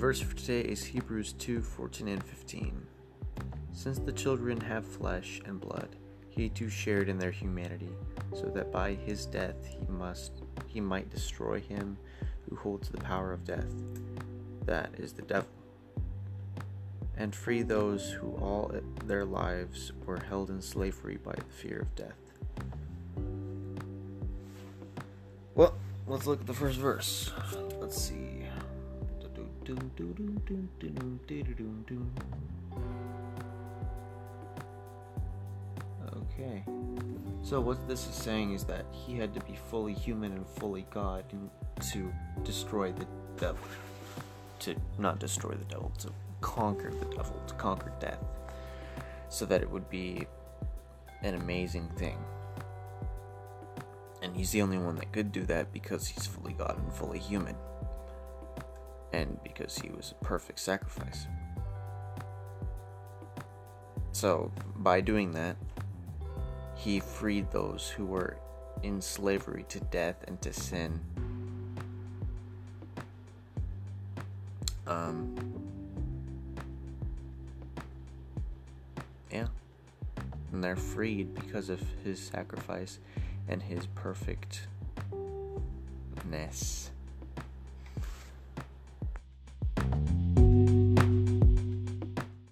verse for today is Hebrews 2:14 and 15. Since the children have flesh and blood, he too shared in their humanity, so that by his death he might destroy him who holds the power of death, that is the devil, and free those who all their lives were held in slavery by the fear of death. Well, let's look at the first verse. Let's see. Okay. So what this is saying is that he had to be fully human and fully God to destroy the devil. To not destroy the devil, to conquer the devil, to conquer death. So that it would be an amazing thing. And he's the only one that could do that because he's fully God and fully human. And because he was a perfect sacrifice. So, by doing that, he freed those who were in slavery to death and to sin. And they're freed because of his sacrifice and his perfectness.